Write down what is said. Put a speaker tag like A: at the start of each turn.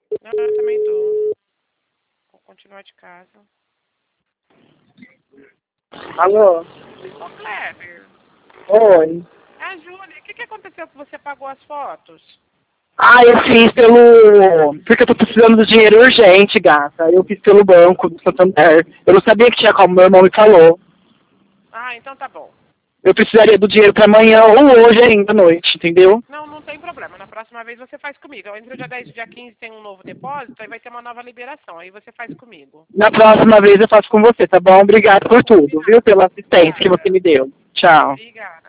A: Não, eu também tô. Vou continuar de casa.
B: Alô?
A: Ô, Kleber.
B: Oi.
A: Júlia, o que aconteceu que você pagou as fotos?
B: Ah, eu fiz porque eu tô precisando do dinheiro urgente, gata. Eu fiz pelo banco do Santander. Eu não sabia que tinha como, meu irmão me falou.
A: Ah, então tá bom.
B: Eu precisaria do dinheiro pra amanhã ou hoje ainda à noite, entendeu?
A: Não, não tem problema. Na próxima vez você faz comigo. Entre o dia 10 e o dia 15 tem um novo depósito, aí vai ter uma nova liberação. Aí você faz comigo.
B: Na próxima vez eu faço com você, tá bom? Obrigado por tudo, viu?
A: Combinado.
B: Pela assistência que você
A: Obrigada.
B: me deu. Tchau.
A: Obrigada.